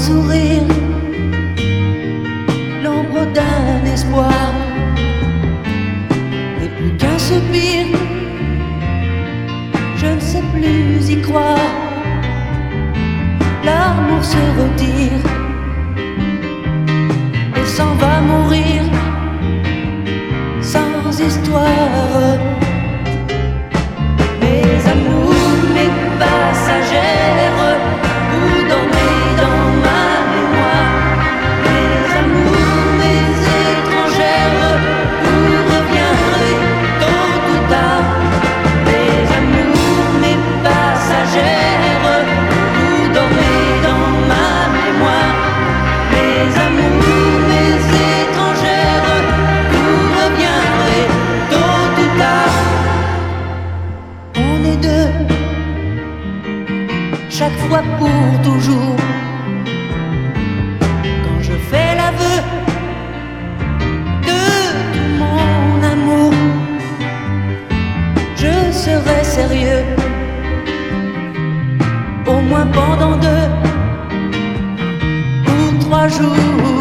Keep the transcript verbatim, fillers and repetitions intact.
sourire, l'ombre d'un espoir, et plus qu'un soupir, je ne sais plus y croire. L'amour se retire et s'en va mourir sans histoire. Mes amours, mes passagères, vous dormez dans ma mémoire. Mes amours, mes étrangères, vous reviendrez tôt ou tard. Mes amours, mes passagères, vous dormez dans ma mémoire. Mes amours, mes étrangères, vous reviendrez tôt ou tard. On est deux, chaque fois pour toujours. Quand je fais l'aveu de tout mon amour, je serai sérieux, au moins pendant deux ou trois jours.